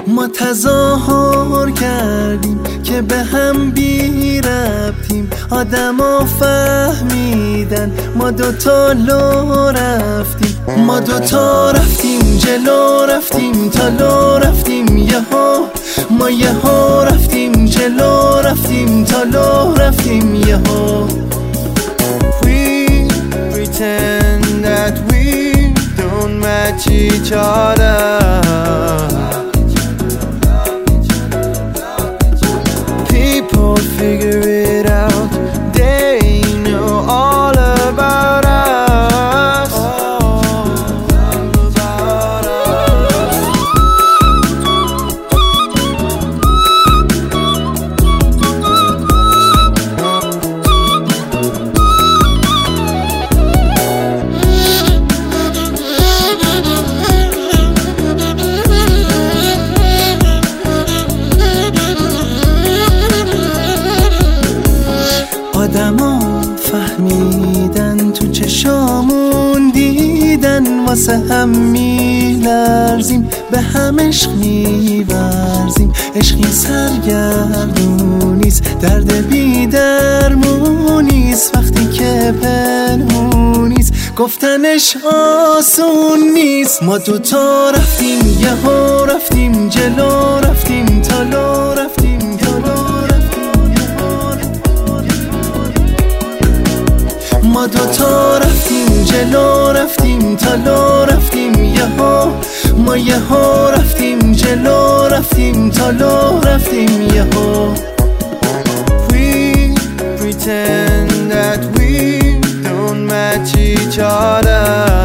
ما تظاهر کردیم که به هم بی ربطیم، آدما فهمیدن ما دوتا لو رفتیم. ما دوتا رفتیم جلو، رفتیم تا لو رفتیم یهو. ما یهو رفتیم جلو، رفتیم تا لو رفتیم یهو. We pretend that we don't match each other. People figure it out, they know all about us. آدما فهمیدن، تو چشامون دیدن، واسه هم میلرزیم، به هم عشق میورزیم. عشقی سرگردونیست، درد بی درمونیست، وقتی که پنهونیست گفتنش آسون نیست. ما دوتا رفتیم یهو، رفتیم جلو، رفتیم تا لو رفتیم ما دوتا رفتیم جلو، رفتیم تا لو رفتیم یهو. ما یهو رفتیم جلو، رفتیم تا لو رفتیم یهو. We pretend that we don't match each other.